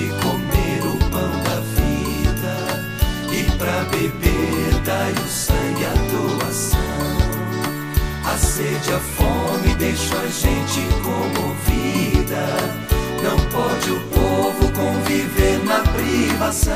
de comer o pão da vida, e pra beber dai o sangue, a doação. A sede, a fome deixam a gente comovida. Não pode o povo conviver na privação.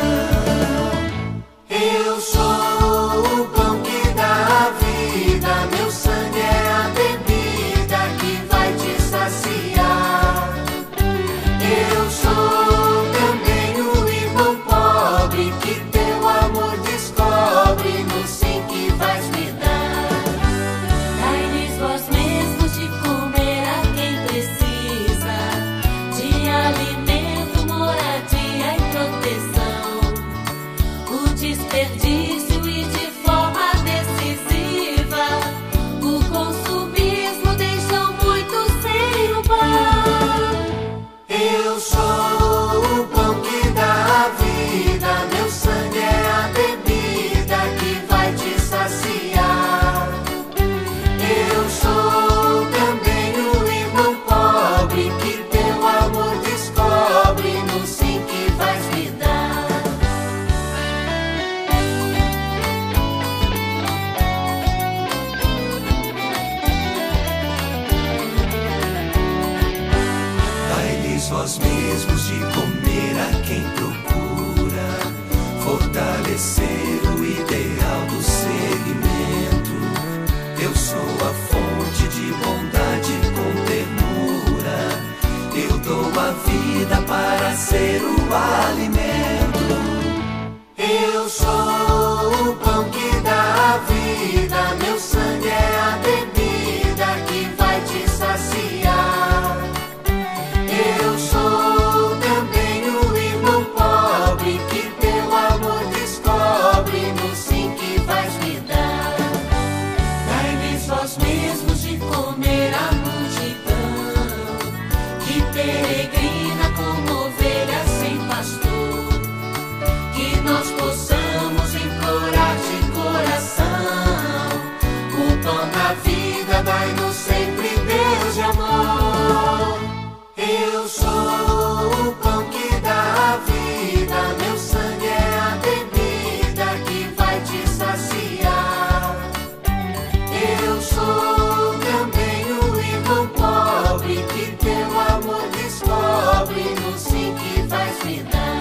Eu sou o pão que dá a vida, meu sangue é a bebida que vai te saciar. Eu sou também o irmão pobre que teu amor descobre no sim que vais me dar. Dai-lhes vós mesmos de comer a quem precisa de alimento, moradia e proteção. O desperdício e de forma decisiva o consumismo deixam muitos sem o pão. Eu sou o pão que dá a vida, meu sangue é a bebida que vai te saciar. Eu sou também o irmão pobre que teu amor descobre no sim que vais me dar. Dai-lhes vós mesmos de comer a quem procura fortalecer o ideal do segmento. Eu sou a fonte de bondade com ternura. Eu dou a vida para ser o alimento. Eu sou o pão que dá a vida, meu sangue é a bebida que vai te saciar. Eu sou também o irmão pobre que teu amor descobre no sim que vais me dar. Dai-lhes vós mesmos de comer a multidão que peregrina como ovelhas sem pastor. Que nós possamos implorar de coração o pão da vida, dai-nos sempre, Deus de amor. Eu sou o pão que dá a vida, meu sangue é a bebida que vai te saciar. Eu sou também o irmão pobre que teu amor descobre no sim que vais me dar.